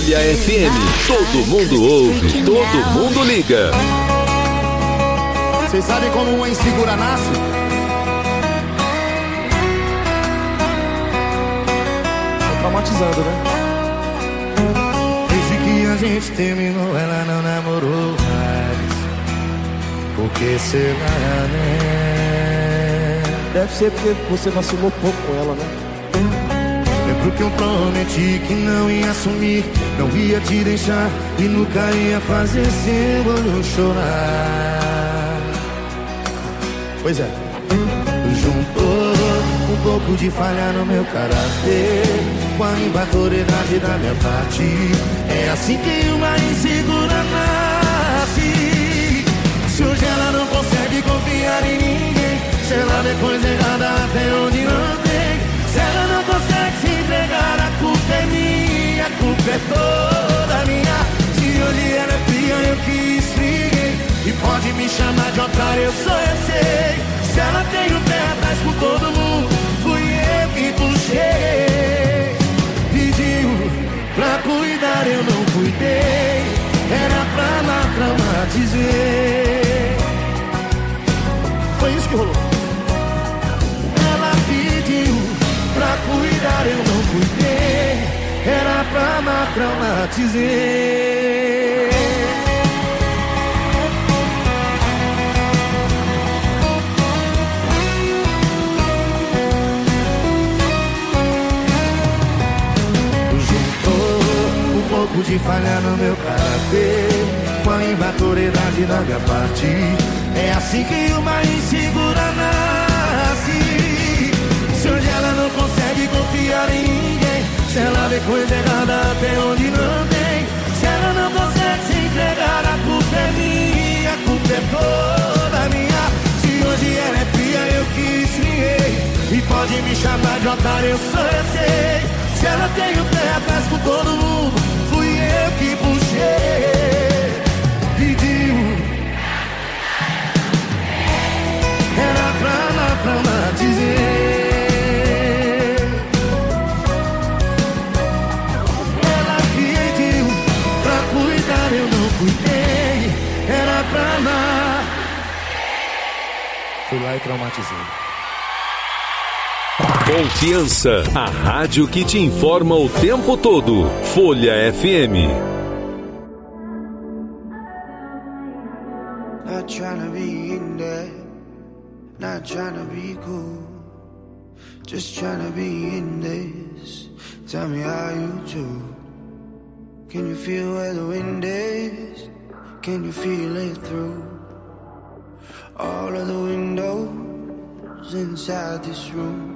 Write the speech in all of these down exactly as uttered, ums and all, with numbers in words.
Folha F M. Todo mundo ouve, todo mundo liga. Vocês sabem como uma insegura nasce? Tá traumatizando, né? Desde que a gente terminou, ela não namorou mais. Por que será, né? Deve ser porque você vacilou pouco com ela, né? Lembro que eu prometi que não ia assumir, não ia te deixar e nunca ia fazer seu olho chorar. Pois é. Juntou um pouco de falha no meu caráter com a imaturidade da minha parte. É assim que uma insegura nasce. Se hoje ela não consegue confiar em ninguém, se ela depois errada até onde não tem, se ela não consegue se entregar, a culpa é minha, a culpa é toda minha. Se hoje ela é fria, eu que esfriei, e pode me chamar de otário, eu sou, eu sei. Se ela tem o pé atrás com todo mundo, fui eu que puxei. Pediu pra cuidar, eu não cuidei, era pra lá traumatizei. Foi isso que rolou. Ela pediu pra cuidar, eu não cuidei, era pra lá traumatizei. Um pouco de falha no meu caráter com a imaturidade da minha parte. É assim que uma insegura nasce. Se hoje ela não consegue confiar em ninguém, se ela vê coisa errada até onde não tem, se ela não consegue se entregar, a culpa é minha, a culpa é toda minha. Se hoje ela é fria, eu que esfriei, e pode me chamar de otário, eu sou, eu sei. Se ela tem o pé atrás com todo mundo, fui eu que puxei. Pediu, era pra lá traumatizei. Ela pediu pra cuidar, eu não cuidei, era pra lá. Fui lá e traumatizei. Confiança, a rádio que te informa o tempo todo. Folha F M. Not trying to be in there, not trying to be cool, just trying to be in this. Tell me how you do. Can you feel where the wind is? Can you feel it through all of the windows inside this room?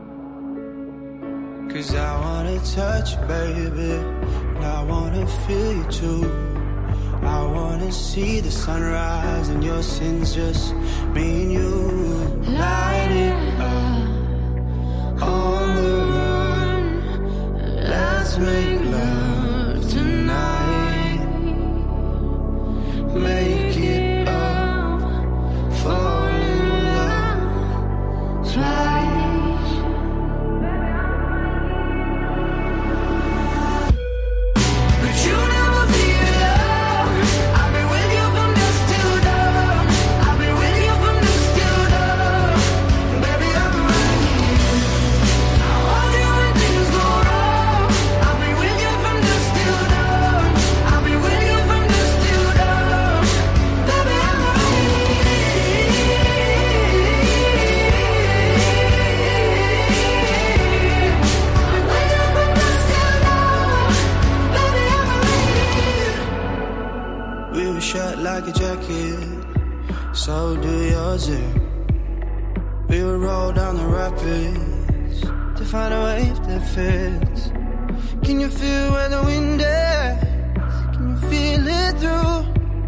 Cause I wanna touch you, baby, and I wanna feel you too. I wanna see the sunrise and your sins, just me and you. Light it up on the run, let's make love tonight. Make it up, fall in love twice. Like a jacket, so do yours. We would roll down the rapids to find a wave that fits. Can you feel where the wind is? Can you feel it through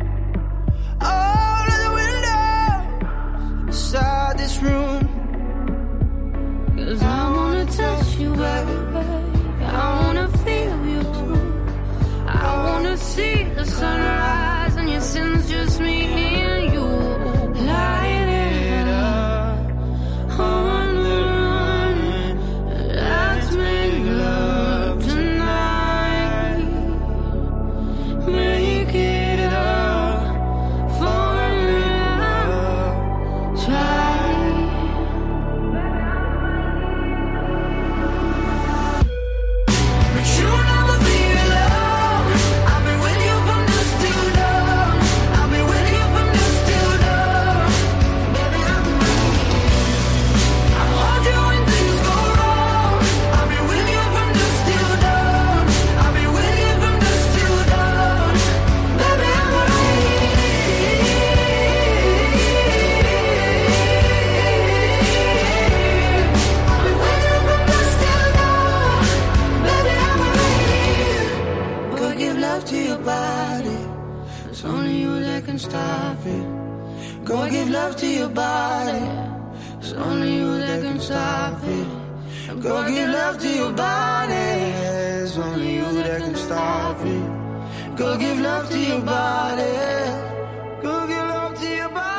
all of the windows inside this room? Cause I wanna touch you, baby, I wanna feel you too. I wanna see the sunrise and your sins, just me and you. Light it up on the run, let's make love tonight. stop it. Go give love to your body. It's only you that can stop it. Go give love to your body. Go give love to your body.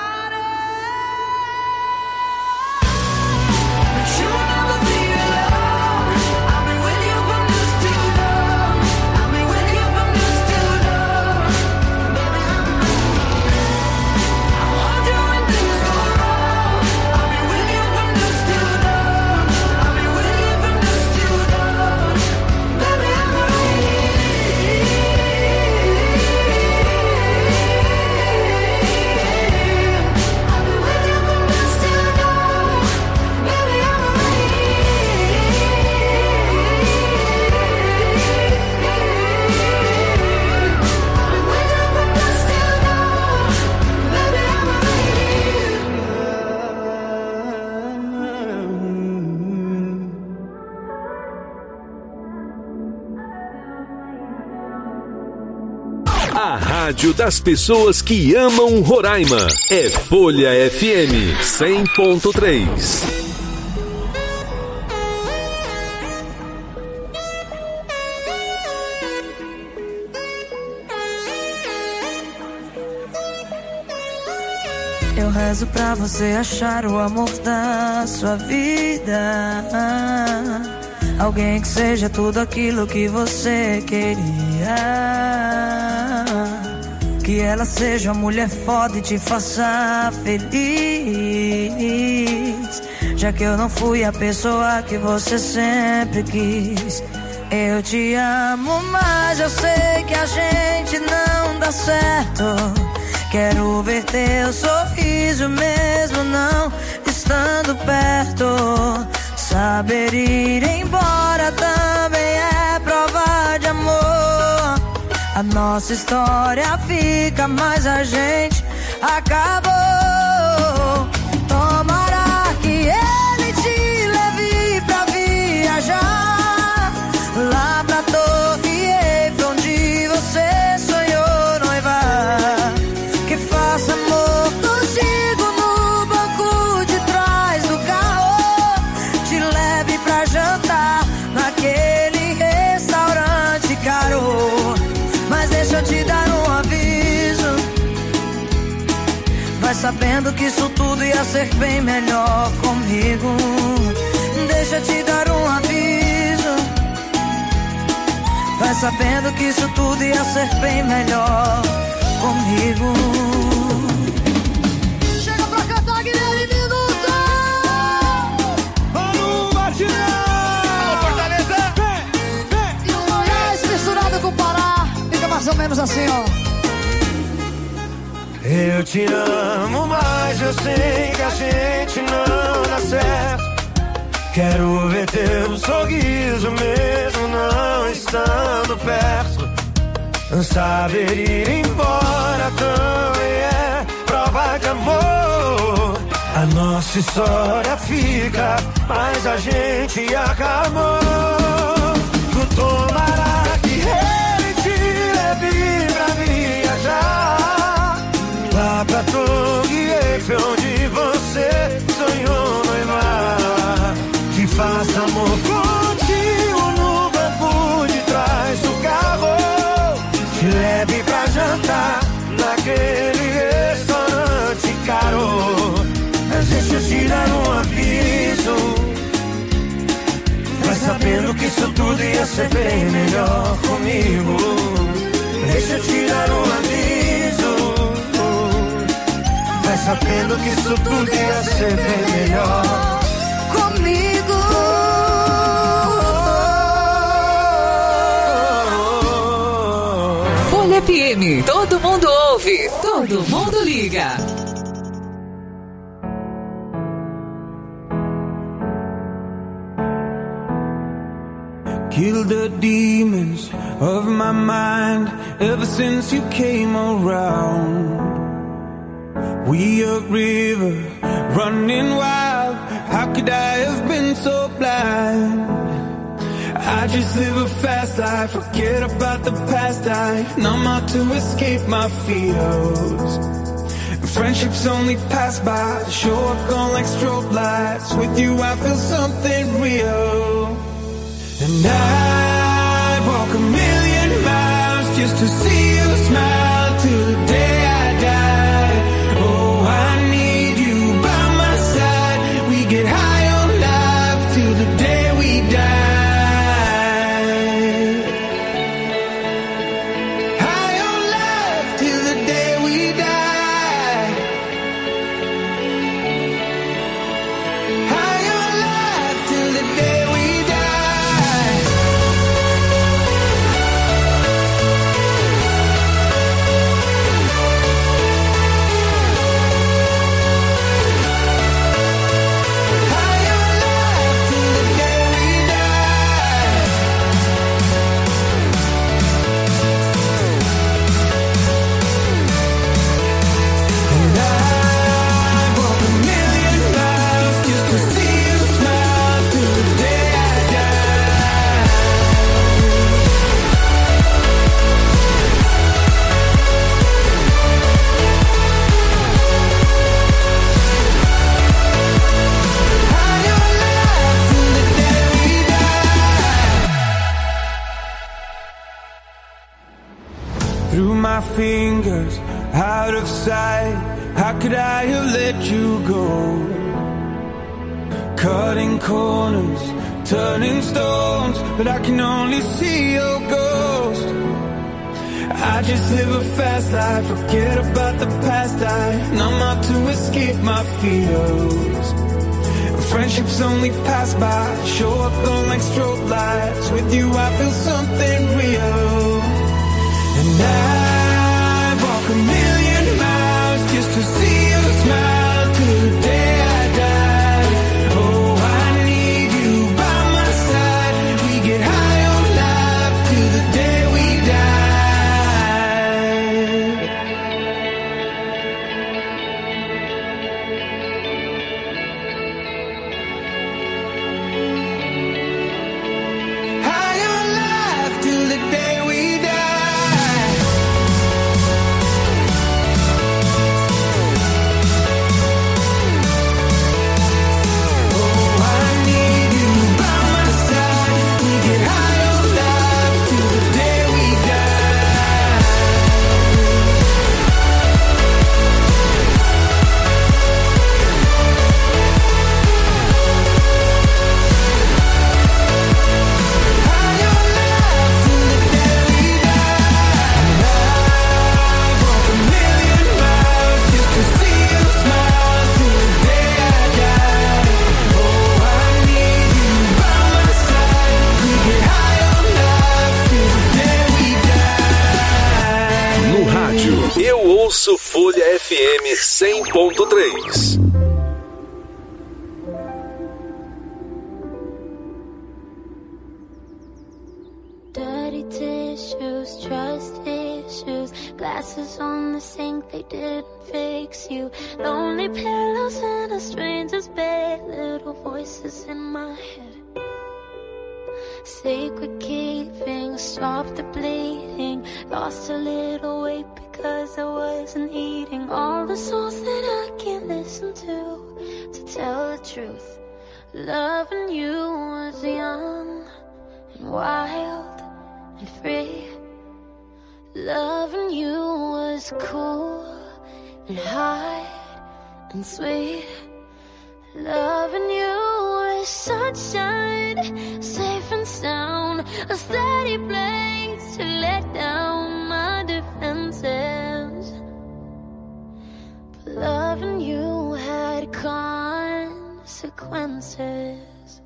But you'll never be alone. I'll be with you from dusk till dawn. I'll be with you from dusk till dawn. Baby, I'm I'll hold you when things go wrong. I'll be with you from dusk till dawn. I'll be with you from dusk till dawn. Baby, I'm A rádio das pessoas que amam Roraima é Folha F M cem ponto três. Eu rezo pra você achar o amor da sua vida. Alguém que seja tudo aquilo que você queria. Que ela seja uma mulher foda e te faça feliz. Já que eu não fui a pessoa que você sempre quis. Eu te amo, mas eu sei que a gente não dá certo. Quero ver teu sorriso mesmo não estando perto. Saber ir embora também é prova de amor. A nossa história fica, mas a gente acabou. Tomara que ele te leve pra viajar lá pra Torre Eiffel, onde você sonhou noivar. Que faça amor contigo no banco de trás do carro. Te leve pra jantar naquele restaurante caro. Mas deixa eu te dar um aviso. Vai sabendo que isso tudo ia ser bem melhor comigo. Deixa eu te dar um aviso. Vai sabendo que isso tudo ia ser bem melhor comigo. Chega pra cantar, Guilherme Minuto. Vamos, Martinão! Vamos, Fortaleza! Vem, vem! E o Goiás misturado com o Pará. Fica mais ou menos assim, ó. Eu te amo, mas eu sei que a gente não dá certo. Quero ver teu sorriso mesmo não estando perto. Saber ir embora também é prova de amor. A nossa história fica, mas a gente acabou. Tomara que ele te leve pra viajar lá pra Torre Eiffel, onde você sonhou noivar. Que faça amor contigo no banco de trás do carro. Te leve pra jantar naquele restaurante caro. Mas deixa eu te dar um aviso. Vai sabendo que isso tudo ia ser bem melhor comigo. Deixa eu te dar um aviso. Vai sabendo que isso tudo ia ser bem melhor comigo. Folha F M, todo mundo ouve, todo mundo liga. Kill the demons of my mind ever since you came around. We a river running wild. How could I have been so blind? I just live a fast life, forget about the past. I numb out to escape my fears. Friendships only pass by, show up gone like strobe lights. With you I feel something real. And I'd walk a million miles just to see you smile till the day I die. Oh, I need you by my side. We get high on life till the day we die. Fingers out of sight, how could I have let you go? Cutting corners, turning stones, but I can only see your ghost. I just live a fast life, forget about the past. I numb out to escape my fears. Friendships only pass by, show up gone like strobe lights. With you I feel something real. And I walk a million miles just to see you smile till the day I die. Oh, I need you by my side. We get high on life till the day we die. High on life till the day we die. Eu ouço Folha F M cem ponto três. Dirty tissues, trust issues, glasses on the sink, they didn't fix you. Lonely pillows in a stranger's bed, little voices in my head. Sacred keeping, stop the bleeding. Lost a little weight because I wasn't eating. All the songs that I can't listen to, to tell the truth. Loving you was young and wild and free. Loving you was cool and high and sweet. Loving you was sunshine, safe and sound, a steady place to let down my defenses. But loving you had consequences.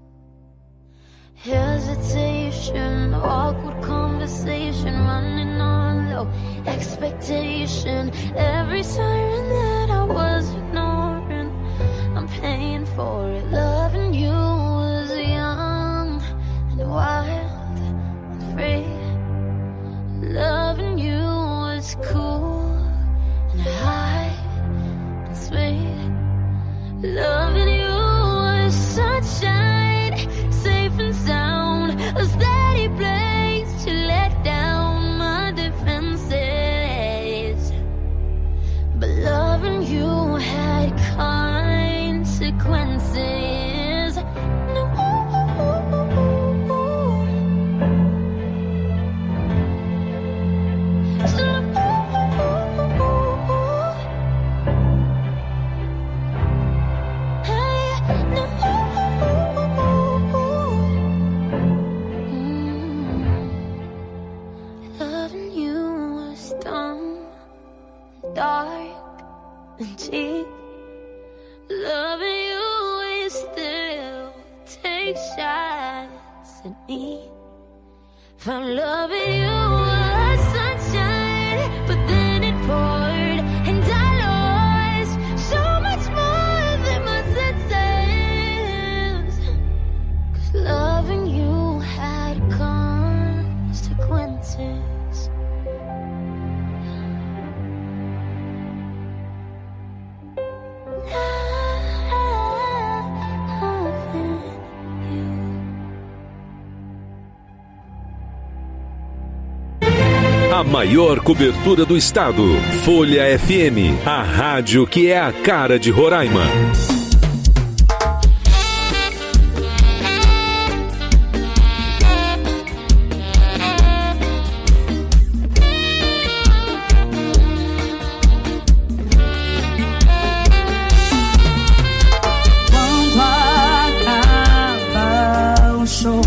Hesitation, awkward conversation, running on low expectation. Every siren that I was ignoring, I'm paying for it. Loving you was young and wild and free. Loving you was cool and high and sweet. Loving you was sunshine, safe and sound, a steady place to let down my defenses. But loving take shots at me. Found love in you was sunshine, but then it poured and I lost so much more than my senses. 'Cause loving you had consequences. A maior cobertura do estado. Folha F M, a rádio que é a cara de Roraima. Quando acaba o show,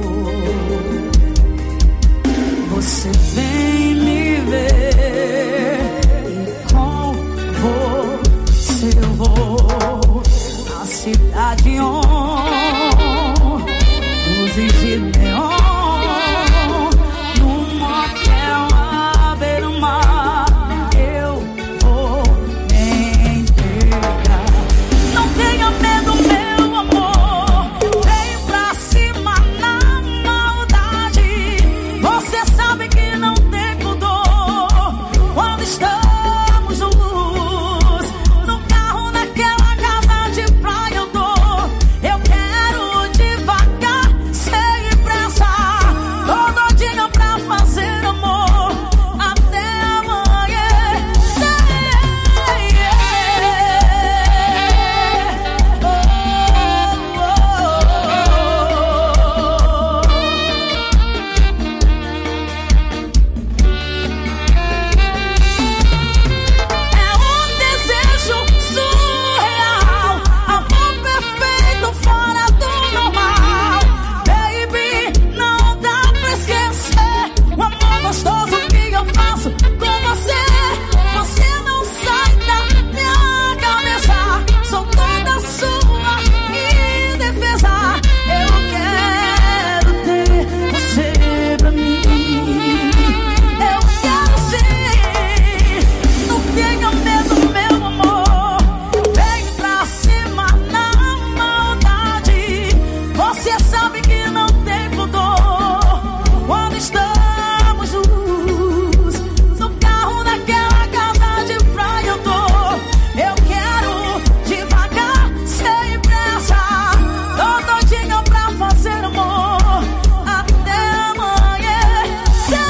você vem me ver e com você eu vou à cidade on, luzes de neon, num motel à beira-mar, eu vou me entregar. Não tenha medo, meu amor, vem pra cima na maldade. Você sabe que não tem pudor quando estamos juntos. No carro, naquela casa de praia eu tô. Eu quero devagar, sem pressa. Tô doidinha pra fazer amor até amanhecer. É um desejo surreal, amor perfeito fora do normal. Baby, não dá pra esquecer o amor gostoso que eu faço com você. Você não sai da minha cabeça, sou toda sua indefesa. Eu quero ter você pra mim. Eu quero sim. Não tenha medo, meu amor, vem pra cima na maldade. Você sabe que não tem pudor quando estamos juntos. No carro, naquela casa de praia eu tô. Eu quero devagar, sem pressa. Tô doidinha pra fazer amor até amanhecer.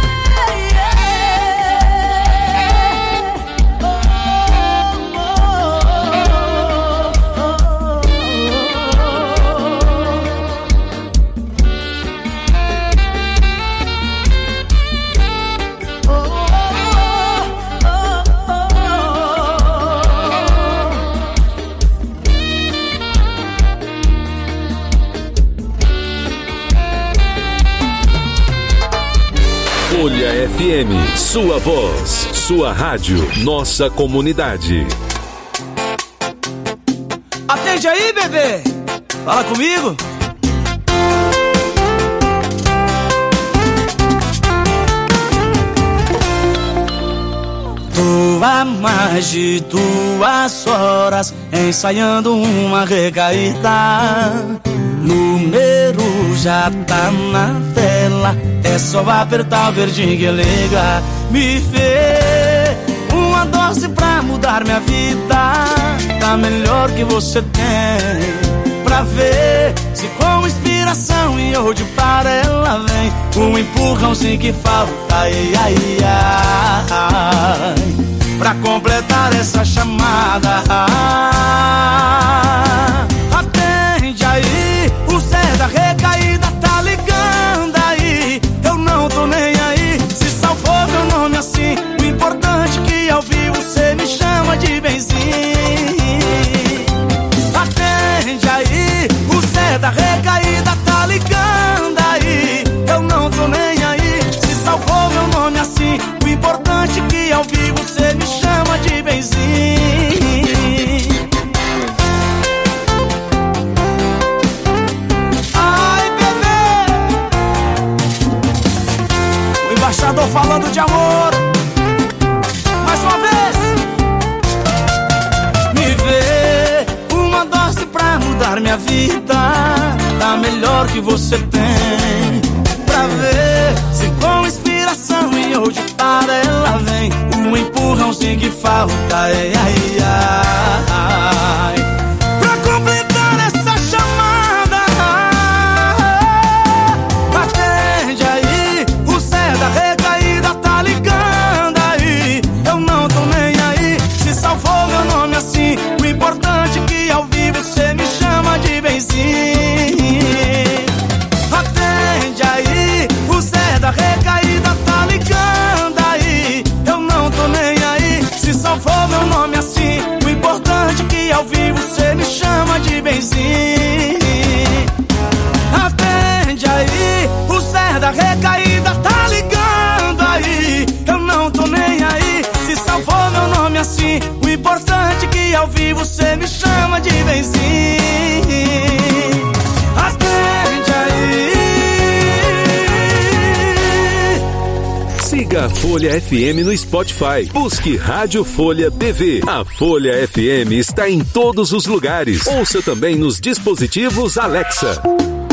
Folha F M, sua voz, sua rádio, nossa comunidade. Atende aí, bebê! Fala comigo! Tô há mais de duas horas ensaiando uma recaída. Número já tá na tela, é só apertar o verdinho que liga. Me vê uma dose pra mudar minha vida, tá melhor que você tem. Pra ver se com inspiração e hoje para ela vem um empurrãozinho que falta, ai, ai, ai, pra completar essa chamada. Atende aí, o Zé da recaída tá ligando aí. Eu não tô nem aí, se salvou meu nome assim. O importante é que ao vivo você me chama de benzinho. Atende aí, o Zé da recaída tá ligando aí. Eu não tô nem aí, se salvou meu nome assim. O importante é que ao vivo você me chama de benzinho. melhor que você tem, pra ver se com inspiração e hoje para ela vem. O empurrãozinho que falta, ai, ai, ai, pra completar essa chamada. Atende aí, o Zé da recaída tá ligando aí. Eu não tô nem aí, se salvou meu nome assim. O importante é que ao vivo cê me chama de benzinho. Atende aí, o Zé da recaída tá ligando aí. Eu não tô nem aí, se salvou meu nome assim. O importante é que ao vivo cê me chama de benzinho. Atende aí, o Zé da recaída tá ligando aí. Eu não tô nem aí, se salvou meu nome assim. O importante é que ao vivo cê me chama de benzinho. Atende aí. Siga a Folha F M no Spotify. Busque Rádio Folha B V. A Folha F M está em todos os lugares. Ouça também nos dispositivos Alexa.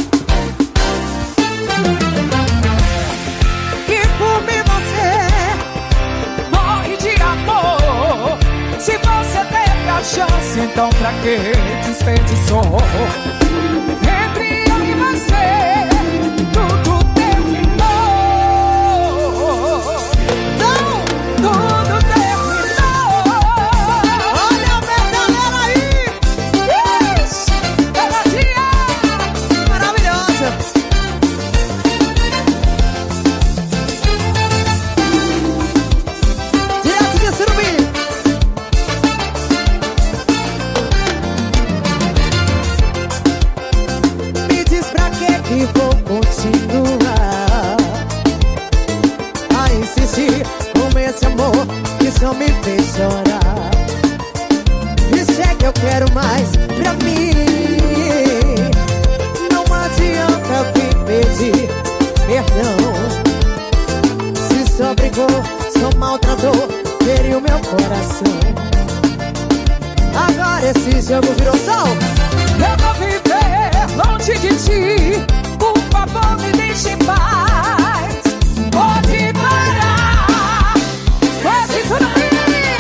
E por mim você morre de amor. Se você teve a chance, então pra que desperdiçou? Entre eu e você tudo terminou. Não, tudo terminou. Olha a metaleira aí. Isso, melodia maravilhosa. Direto de Surubim. Me diz pra que que vou continuar a insistir com esse amor que só me fez chorar. E se é que eu quero mais pra mim, não adianta vir pedir perdão. Se só brigou, só maltratou, feriu meu coração. Agora esse jogo virou sol. Eu vou viver longe de ti, por favor me deixe em paz. Pode parar com esse tsunami.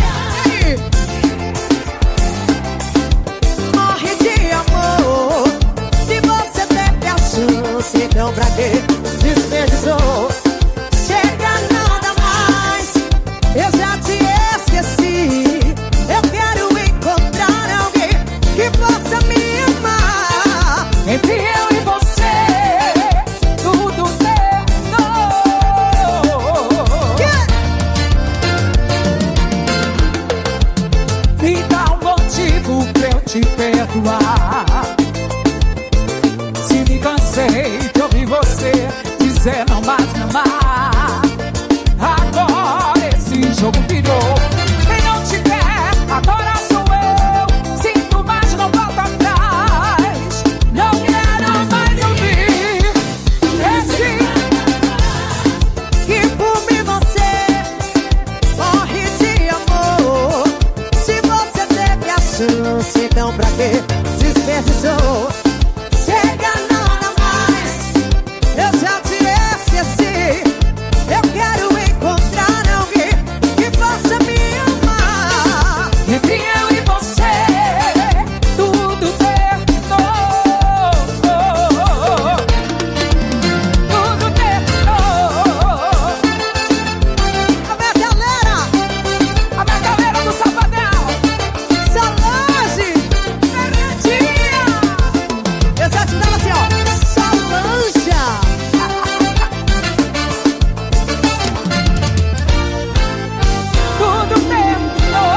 Morre de amor. Se você teve a chance, então pra que desperdiçou? Chega, nada mais, eu já te esqueci. Eu quero encontrar alguém que possa me amar. Entre eu e você tudo terminou. Yeah. Me dá um motivo pra eu te perdoar. Se me cansei de ouvir você dizer não mais me amar. Agora esse jogo virou. Quem não te quer, agora sou eu. Sinto mais, não volto atrás. Não quero mais ouvir esse. Que por mim você morre de amor. Se você teve a chance, então pra que desperdiçou? Chega, nada mais, eu já te esqueci. Eu quero encontrar alguém que possa me amar. Entre eu e você tudo terminou. Tudo terminou. A minha galera, a minha galera do Sabadão, Solange, Fernandinha. Eu já te dava assim, ó, Solange. Tudo terminou.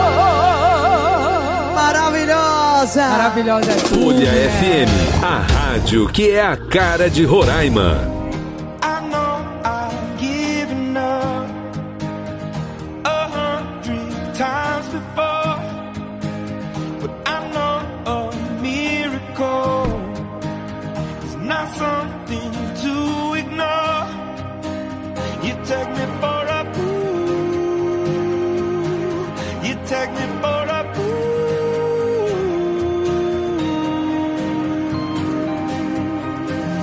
Maravilhosa. Maravilhosa. Folha F M, a rádio que é a cara de Roraima. I know I've given up a hundred times before, but I know a miracle is not something to ignore. You take me for a fool, you take me for a fool.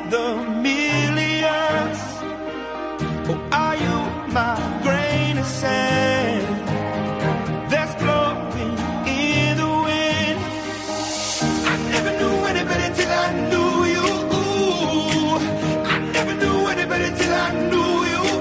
the millions? Or are you my grain of sand? There's glory in the wind. I never knew any better till I knew you. I never knew any better till I knew you.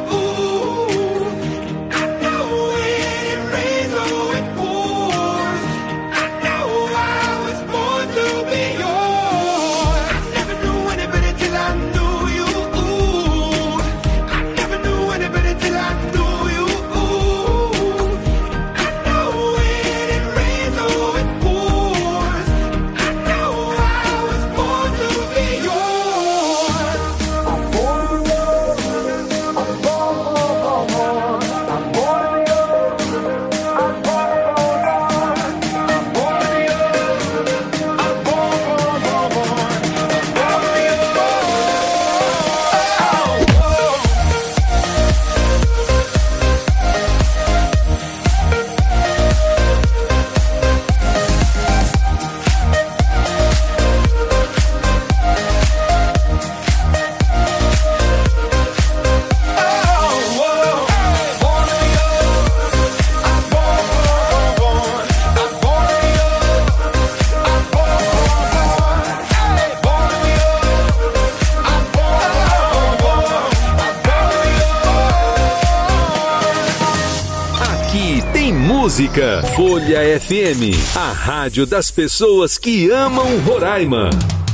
Música Folha F M, a rádio das pessoas que amam Roraima.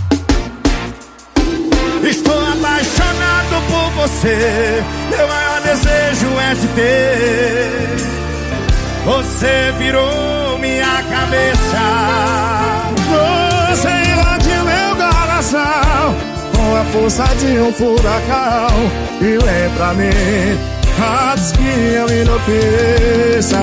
Estou apaixonado por você, meu maior desejo é te ter. Você virou minha cabeça, você invadiu meu coração com a força de um furacão e vem pra mim antes que eu enlouqueça.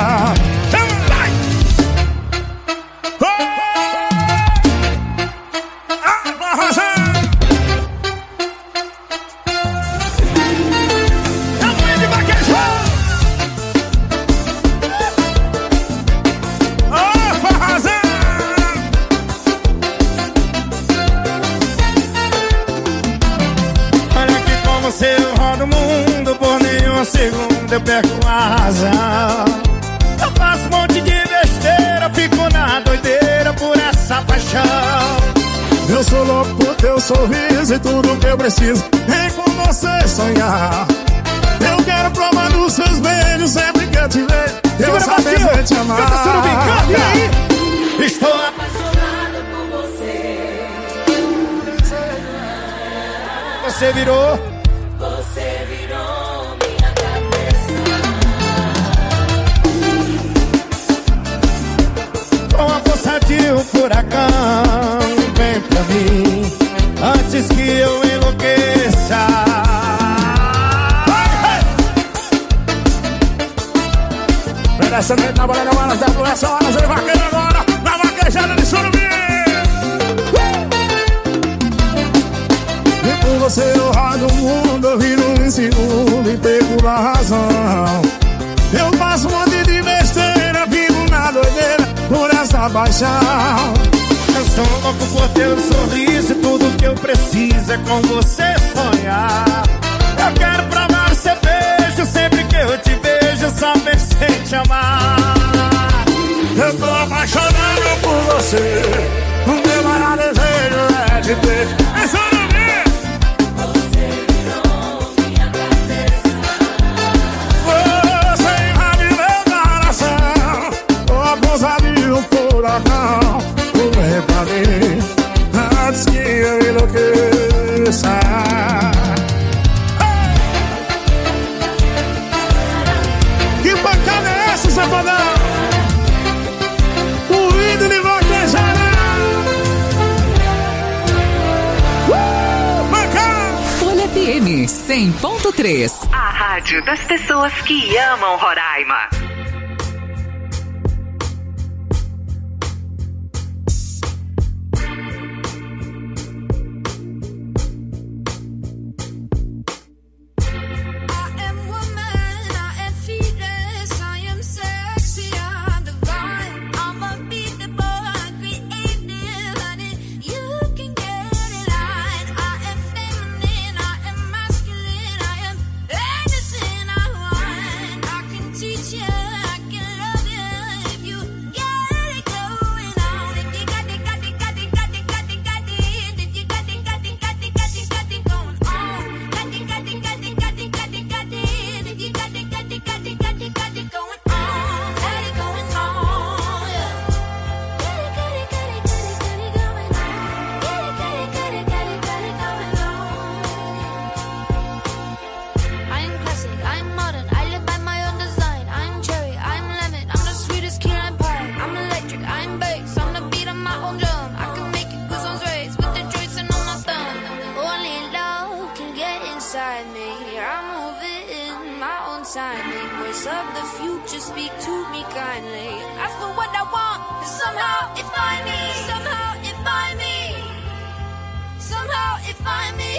Eu perco a razão. Eu faço um monte de besteira, fico na doideira por essa paixão. Eu sou louco por teu sorriso e tudo que eu preciso é com você sonhar. Eu quero provar dos seus beijos sempre que eu te vejo. Eu saber se te amar. E aí? Estou apaixonada por você. Você virou. Você virou. Com a força de um furacão, vem pra mim antes que eu enlouqueça. Merecimento na bola da bola, da essa hora, você vaqueiro agora, na vaquejada de Surubim. E por você eu rodo o mundo, eu viro um segundo e pego a razão. Eu faço um monte de besteira, vivo na doideira por essa paixão. Eu sou louco por teu sorriso e tudo que eu preciso é com você sonhar. Eu quero provar seu beijo sempre que eu te vejo, saber sem te amar. Eu tô apaixonado por você, o meu maior desejo é te ter. É só não ver. Você virou minha cabeça. Você invade meu coração com a força de um furacão. Vem pra mim antes que eu enlouqueça. Hey! Que pancada é essa, safadão? O ídolo de vaquejada. Uh! Folha F M cem ponto três. A rádio das pessoas que amam Roraima. Creative, honey, you can get in line. I am voice of the future speak to me kindly. Ask for what I want, and somehow it find me. Somehow it find me. Somehow it find me.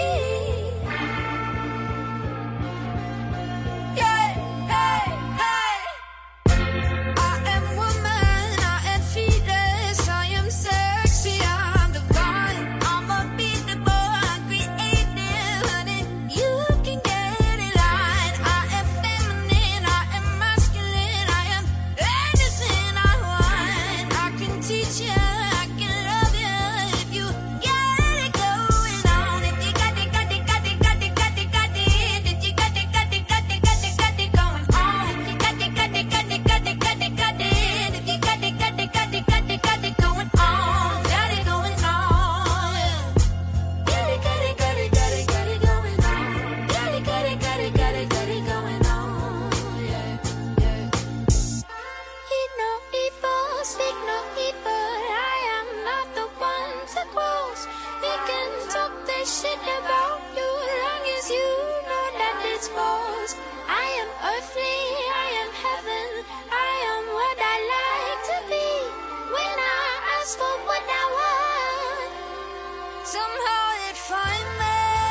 Yeah, hey, hey. I am woman, I am fearless, I am sexy, I'm divine. I'm unbeatable, I'm creative, honey. You can get it right. I am feminine, I am masculine, I am anything I want. I can teach you, I can love you if you get it going on. If you got it, got it, got it, got it, got it, got it. If you got it, got it, got it, got it, got it going on. If you got it, got it, got it, got it, got it, got it. If you got it, got it, got it, got it, got it going on. Got it going on. Got it, got it, got it, got it, got it going on. Got it, got it, got it, got it, got it going on. Yeah, yeah. Eat no evil, speak no evil. I am not the one to close. They can talk that shit about you, long as you know that it's false. I am earthly, I am heaven. I am what I like to be. When I ask for what I want, somehow it find me.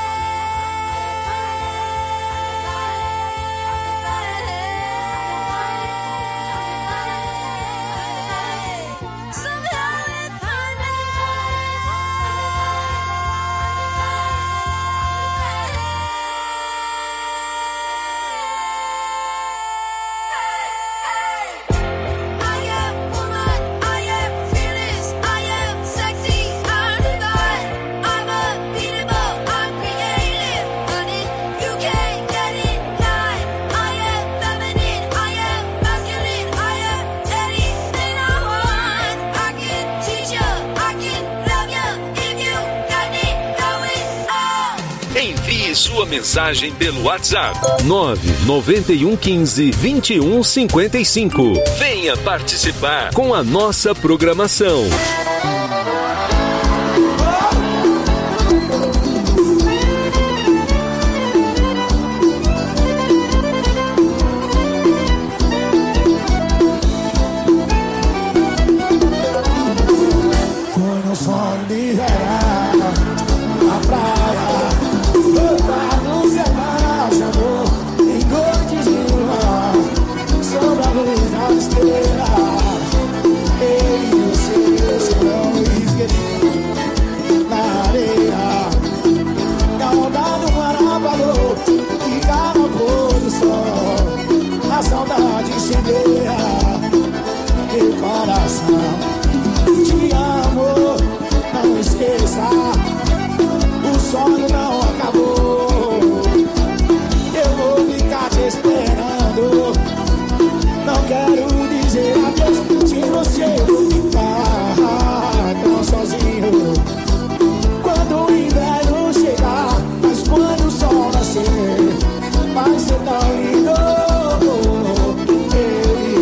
Somehow it find me. I am woman, I am fearless, I am sexy, I'm divine. I'm unbeatable, I'm creative, honey. You can't get it right. I am feminine, I am masculine, I am anything I want. I can teach you, I can love you if you got it going on. Envie sua mensagem pelo WhatsApp nove nove um um cinco, dois um cinco cinco. Venha participar com a nossa programação. Foi no sonho de verão, na praia, louca no céu, de amor, em noites de lua, sob a luz das estrelas, eu e você, serão esquecidos na areia, e a onda do mar apagou, fica no pôr do sol, a saudade incendeia meu coração. Te amo, não esqueça, o sonho não acabou. Eu vou ficar te esperando, não quero dizer adeus se você não ficar tão sozinho. Quando o inverno chegar, mas quando o sol nascer, vai ser tão lindo. Eu e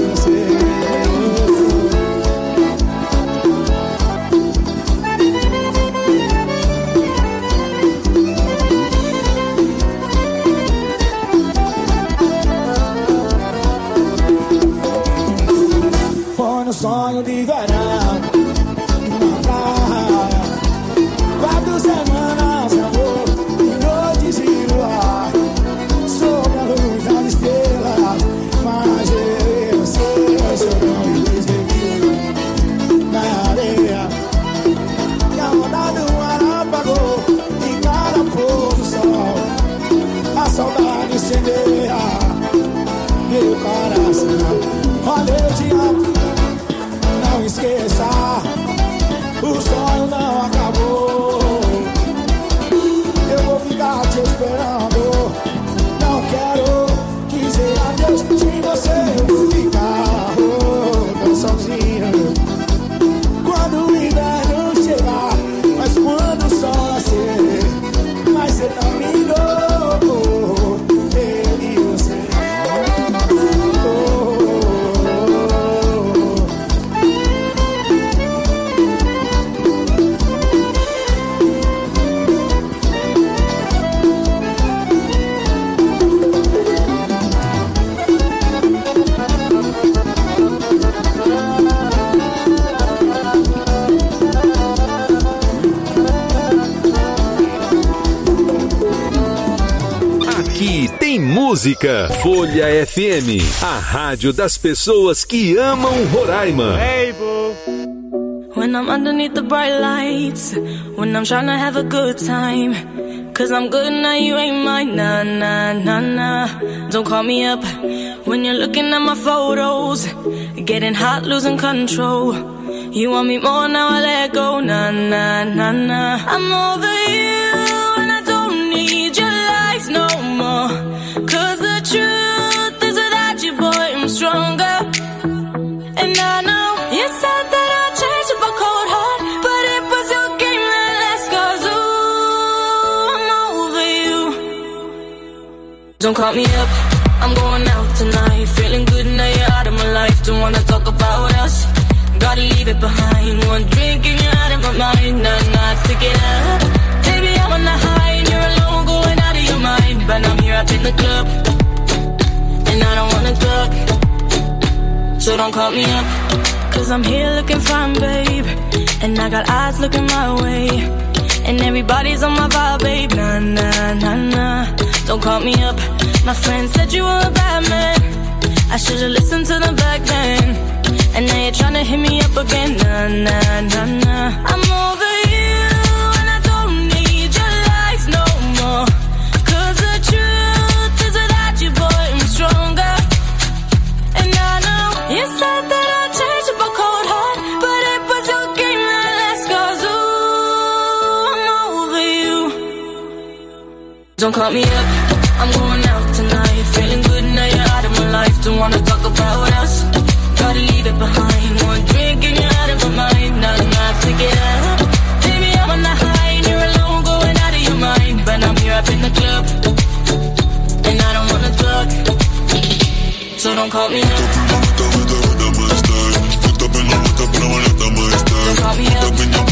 aqui tem música. Folha F M, a rádio das pessoas que amam Roraima. Hey, boo. When I'm underneath the bright lights, when I'm trying to have a good time, cause I'm good now, you ain't mine, nah, nah, nah, nah. Don't call me up when you're looking at my photos, getting hot, losing control. You want me more, now I let go, nah, nah, nah, nah. I'm over you and I don't need your lies no more, cause the truth is without you, boy, I'm stronger. And I know you said that I'd change up a cold heart, but it was your game that last, cause ooh, I'm over you. Don't call me up, I'm going out tonight, feeling good now you're out of my life. Don't wanna talk about us, gotta leave it behind. One drink and you're out of my mind, nah, nah, to get up. Baby, I'm on the high and you're alone, going out of your mind. But I'm here up in the club, and I don't wanna talk, so don't call me up, cause I'm here looking fine, babe, and I got eyes looking my way, and everybody's on my vibe, babe, nah, nah, nah, nah. Don't call me up, my friend said you were a bad man, I should've listened to them back then, and now you're tryna hit me up again, nah, nah, nah, nah. I'm over you and I don't need your lies no more, cause the truth is without you, boy, I'm stronger. And I know you said that I'd change up a cold heart, but it was your game that last, cause ooh, I'm over you. Don't call me up, I'm going out tonight, feeling good now you're out of my life. Don't wanna talk about us, gotta leave it behind. One drink and you're out of my mind, not enough to get up. Baby, I'm on the high and you're alone, going out of your mind. But I'm here up in the club, and I don't wanna talk, so don't call me up. Don't call me up.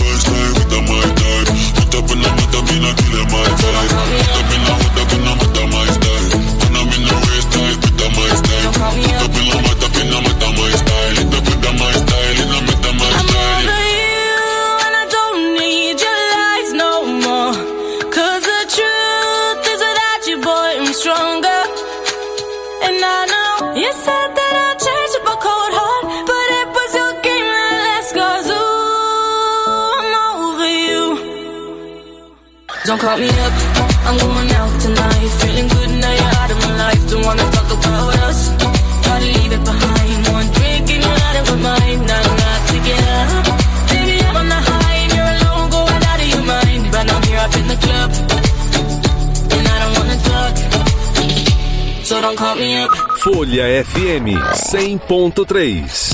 Don't call me up, I'm going out tonight, feeling good now you're out of my life. Don't wanna talk about us, gotta leave it behind. One drink and you're out of my mind, not enough to get up. Baby, I'm on the high and you're alone, going out of your mind. But I'm here up in the club, and I don't wanna talk, so don't call me up. Folha F M cem ponto três.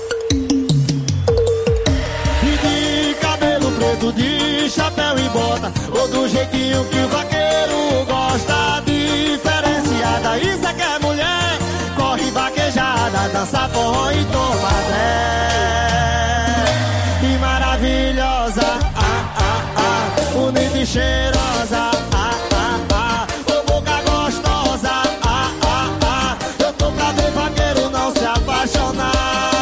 De chapéu e bota, ou do jeitinho que o vaqueiro gosta, diferenciada, isso é que é mulher, corre vaquejada, dança forró e toma dré. E maravilhosa, ah, ah, ah, bonita e cheirosa, ah, ah, ah, ô boca gostosa, ah, ah, ah, eu tô pra ver vaqueiro não se apaixonar.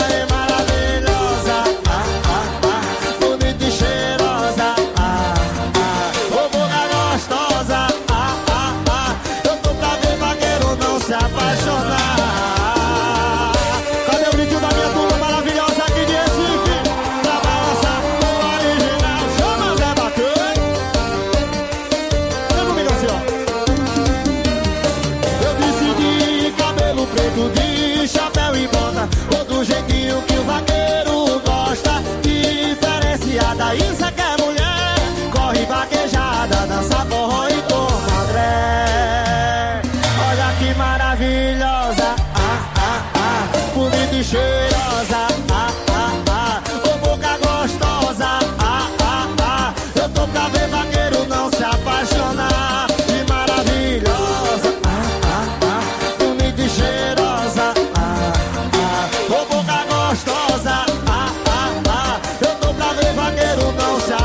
Cheirosa, ah, ah, ah, ô boca gostosa, ah, ah, ah, eu tô pra ver vaqueiro não se apaixonar. E maravilhosa, ah, ah, ah, bonita e cheirosa, ah, ah, ô boca gostosa, ah, ah, ah, eu tô pra ver vaqueiro não se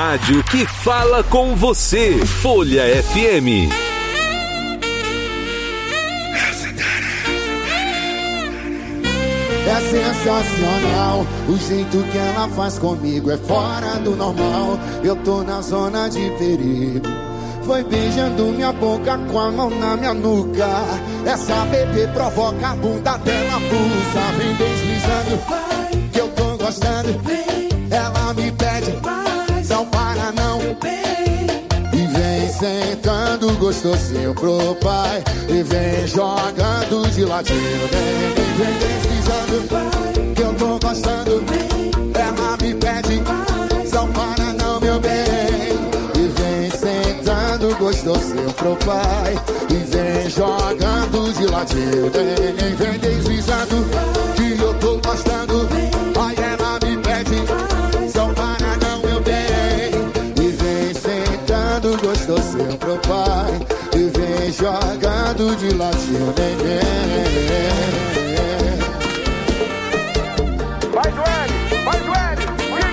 rádio que fala com você. Folha F M. É sensacional, o jeito que ela faz comigo é fora do normal. Eu tô na zona de perigo. Foi beijando minha boca com a mão na minha nuca. Essa bebê provoca a bunda dela, pulsa. Vem deslizando, que eu tô gostando. Ela me pede, não para não. E vem sentando gostosinho pro pai. E vem jogando de ladinho. Vem, vem, vem deslizando, que eu tô gostando. Ela me pede, não para não, meu bem. E vem sentando gostosinho pro pai. E vem jogando de ladinho. Vem, vem deslizando, que eu tô gostando. Ai, ela me pede, não para não, meu bem. E vem sentando gostosinho pro pai. E vem jogando de ladinho. Vem, vem. Vai, Duane, vai, Duane.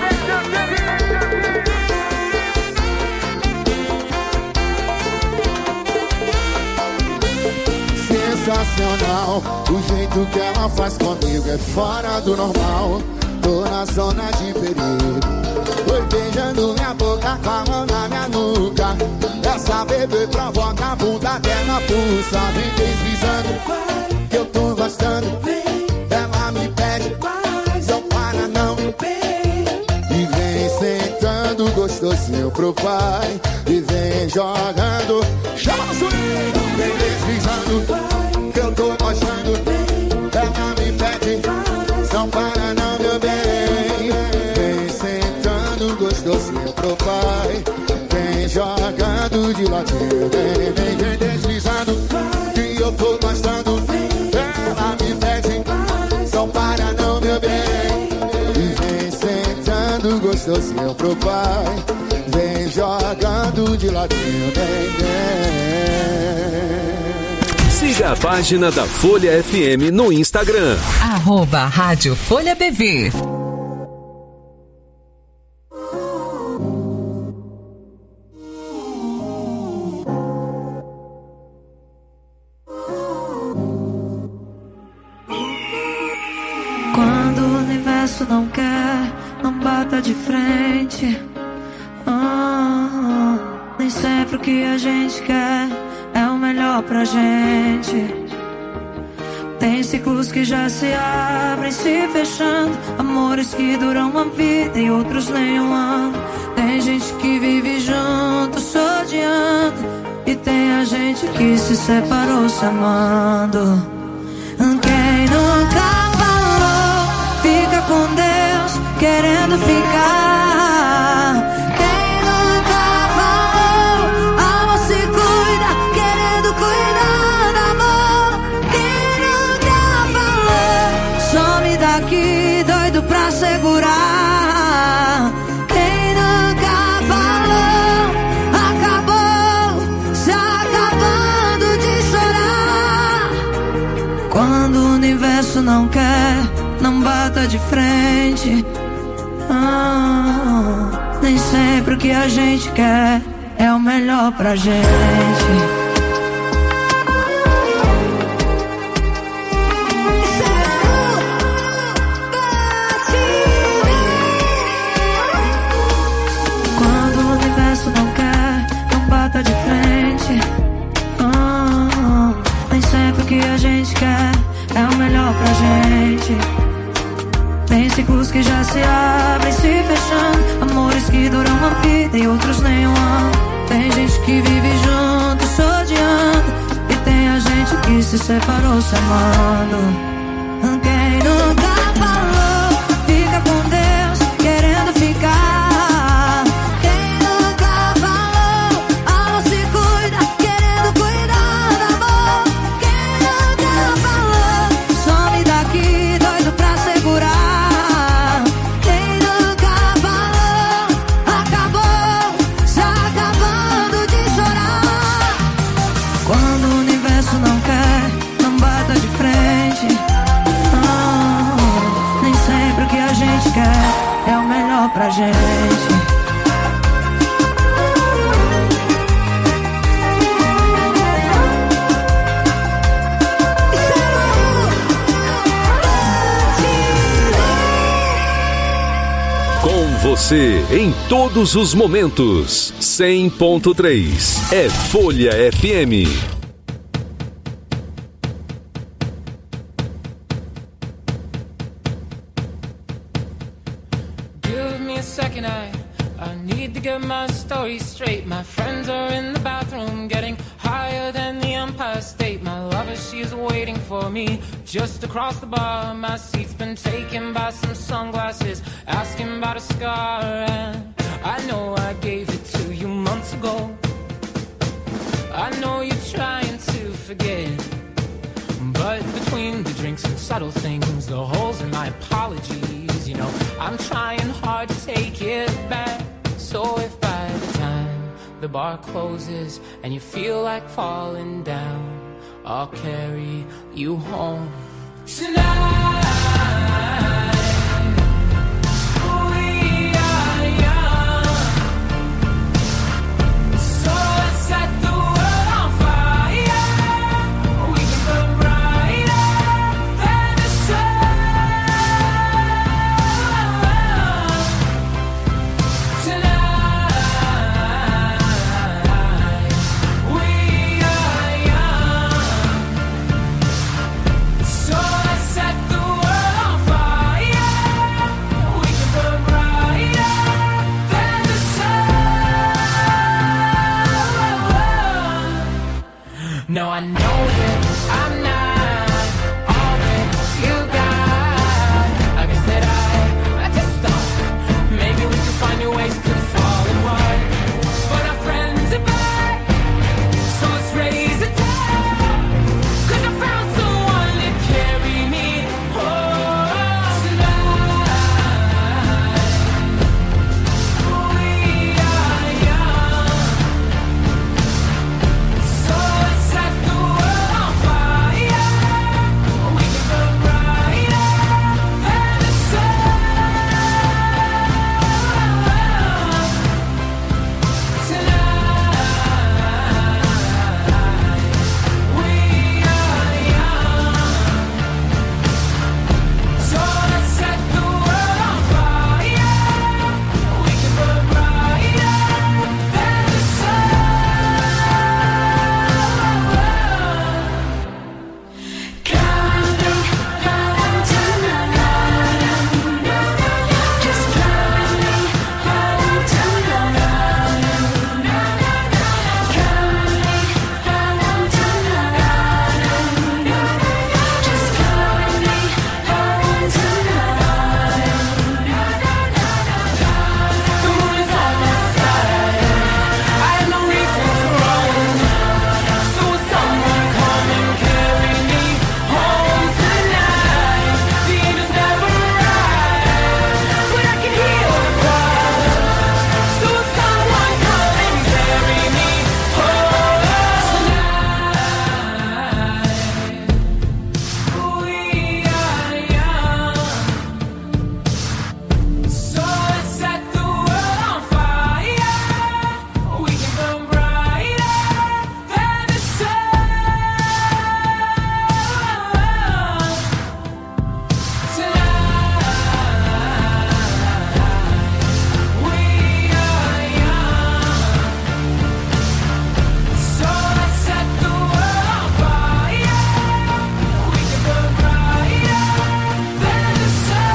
Sensacional, o jeito que ela faz comigo é fora do normal. Tô na zona de perigo. Foi beijando minha boca com a mão na minha nuca. Essa bebê provoca a bunda dela, pulsa. Vem deslizando, que eu tô gostando. Ela me pede, não para não. E vem sentando gostosinho pro pai. E vem jogando, chama no swing. Vem deslizando, que eu tô gostando. Ela me pede, não para não, meu bem. Vem sentando gostosinho pro pai. Vem jogando de ladinho. Vem, vem, vem deslizando, que eu tô gostando. Ela me pede, não para não, meu bem. E vem sentando gostosinho pro pai. Vem jogando de ladinho. Vem, vem. Siga a página da Folha F M no Instagram. Arroba Rádio Folha B V. Quando o universo não quer, não bata de frente. Ah, nem sempre o que a gente quer é o melhor pra gente. Tem ciclos que já se abrem, se fechando. Amores que duram uma vida e outros nem um ano. Tem gente que vive junto, se odiando. E tem a gente que se separou se amando. Quem nunca falou, fica com Deus, querendo ficar. Quem nunca falou, alma se cuida, querendo cuidar do amor. Quem nunca falou, some daqui, doido pra segurar. Quem nunca falou, acabou se acabando de chorar. Quando o universo não quer, não bata de frente. Ah, nem sempre o que a gente quer é o melhor pra gente. Quando o universo não quer, não bata de frente. Ah, nem sempre o que a gente quer é o melhor pra gente. Tem ciclos que já se abrem, se fechando. Amores que duram uma vida e outros nem um ano. Tem gente que vive junto, se odiando. E tem a gente que se separou se amando. Quem nunca falou, fica com Deus, querendo ficar. Quem nunca falou, alma se cuida, querendo cuidar do amor. Quem nunca falou, some daqui, doido pra segurar. Quem nunca falou, acabou se acabando de chorar. Quando o universo não quer, não bata de frente. Ah, nem sempre o que a gente quer é o melhor pra gente. você em todos os momentos. cem ponto três é Folha F M. Give me a second, I, I need to get my story straight. My friends are in the bathroom getting higher than the Empire State. My lover, she's waiting for me just across the bar. My seat's been taken by some sunglasses, asking about a scar. And I know I gave it to you months ago. I know you're trying to forget, but between the drinks and subtle things, the holes in my apologies, you know, I'm trying hard to take it back. So if by the time the bar closes and you feel like falling down, I'll carry you home tonight. We are young, so let's set the world on fire. We can burn brighter than the sun tonight. We are young, so let's set the world on fire. We can burn brighter than the sun. No, I know that I'm not all that you got. I guess that I, I just thought maybe we could find new ways to fall apart. But our friends are back, so let's raise a toast. 'Cause I found someone to carry me home tonight. We are young, so let's set the world on fire. We can burn brighter than the sun tonight. We are young, so let's set the world on fire. We can burn brighter than the sun. Counting, counting tonight. Just counting, counting tonight. Counting, counting tonight. Just counting, counting tonight. The moon is on my side. I have no reason to run. So will someone come and carry me home tonight? The angels never arrive, but I can hear the choir. So will someone come and carry me home tonight? We are young, so let's set the world on fire. We can burn brighter than the sun tonight. We are young, so let's set the world on fire. We can burn brighter than the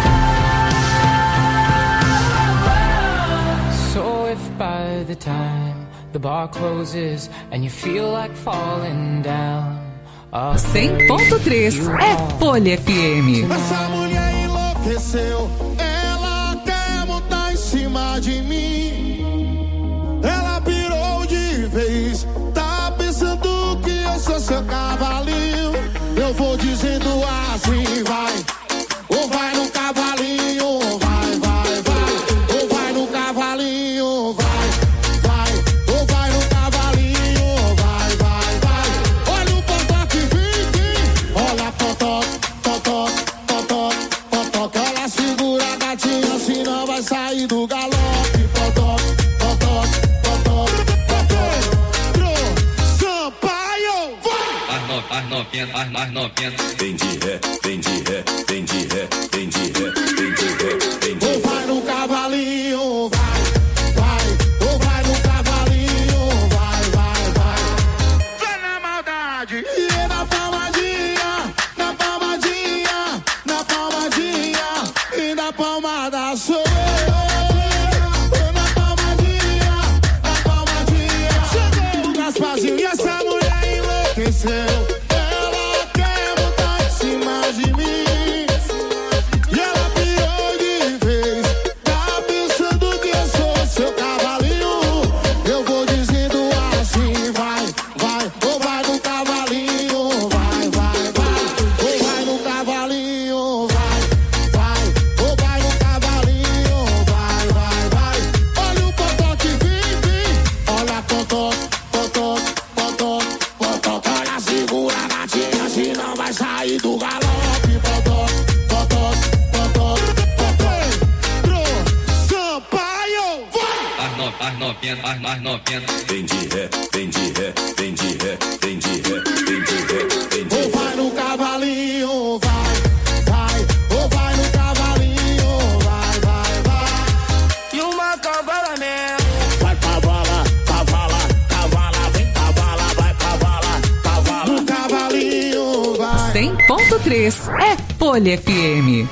sun. So if by the time the bar closes and you feel like falling down, I'll cem carry ponto três you é home. Folha F M. Essa mulher enlouqueceu, ela quer montar em cima de mim. Ela pirou de vez, tá pensando que eu sou seu cavalinho. Eu vou dizendo assim, vai, ou vai no cavalinho, vai, vai, vai, ou vai no cavalinho, vai, vai, ou vai no cavalinho, vai, vai, vai. Olha o potoque, vem, vem, olha a potoque, potoque, potoque, potoque. Ela segura a gatinha, senão vai sair do galope. Potoque, potoque, potoque, potoque. Pro Sampaio, vai! As no- as novinhas, as mais novinhas. Vem de ré, vem de ré, vem de ré, vem de ré, vem de ré, vem de ré. Ou vai no cavalinho, vai. no, mais novinha, mais, mais novinha. Vem de ré, vem de ré, vem de ré, vem de ré, vem de ré, vem de ré. Ou vai no cavalinho, vai, vai. Ou vai no cavalinho, vai, vai, vai. E uma cavala mesmo. Vai cavala, cavala, cavala, vem cavala, vai cavala, cavala. No cavalinho, vai. cem ponto três é Folha F M.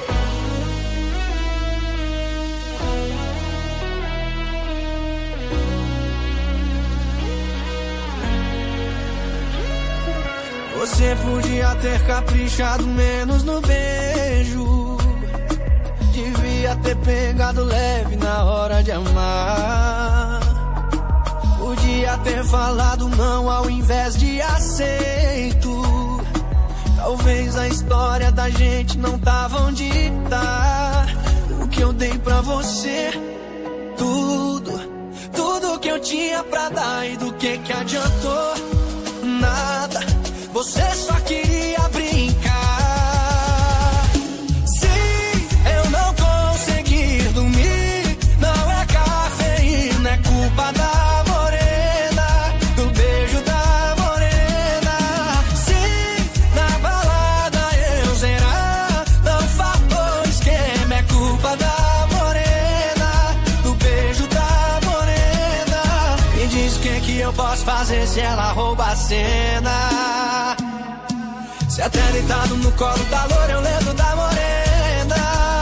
Você podia ter caprichado menos no beijo. Devia ter pegado leve na hora de amar. Podia ter falado não ao invés de aceito. Talvez a história da gente não tava onde tá. O que eu dei pra você, tudo, tudo que eu tinha pra dar. E do que que adiantou? Nada. Você só queria brincar. Sim, eu não consegui dormir. Não é cafeína, é culpa da morena, do beijo da morena. Sim, na balada eu zerar. Não faltou esquema, é culpa da morena, do beijo da morena. Me diz o que que eu posso fazer se ela rouba a cena. Se até deitado no colo da loura eu lembro da morena.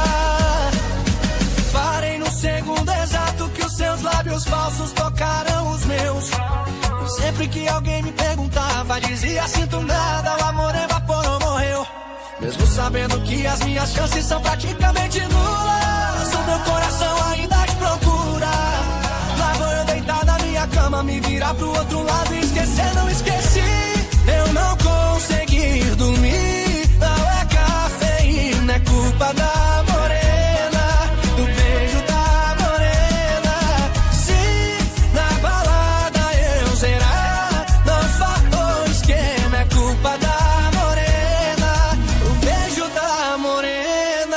Parei no segundo exato que os seus lábios falsos tocaram os meus. E sempre que alguém me perguntava, dizia sinto nada, o amor evaporou, morreu. Mesmo sabendo que as minhas chances são praticamente nulas, o meu coração ainda te procura. Lá vou eu deitar na minha cama, me virar pro outro lado e esquecer, não esqueci. Eu não consegui dormir, não é cafeína, é culpa da morena, do beijo da morena. Sim, na balada eu zerar, não faltou esquema, é culpa da morena, o beijo da morena.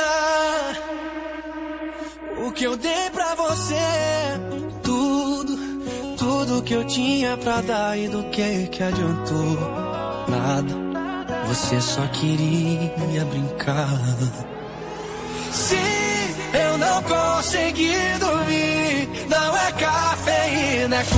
O que eu dei pra você, tudo, tudo que eu tinha pra dar. E do que que adiantou? Nada, você só queria brincar. Sim, eu não consegui dormir. Não é cafeína, é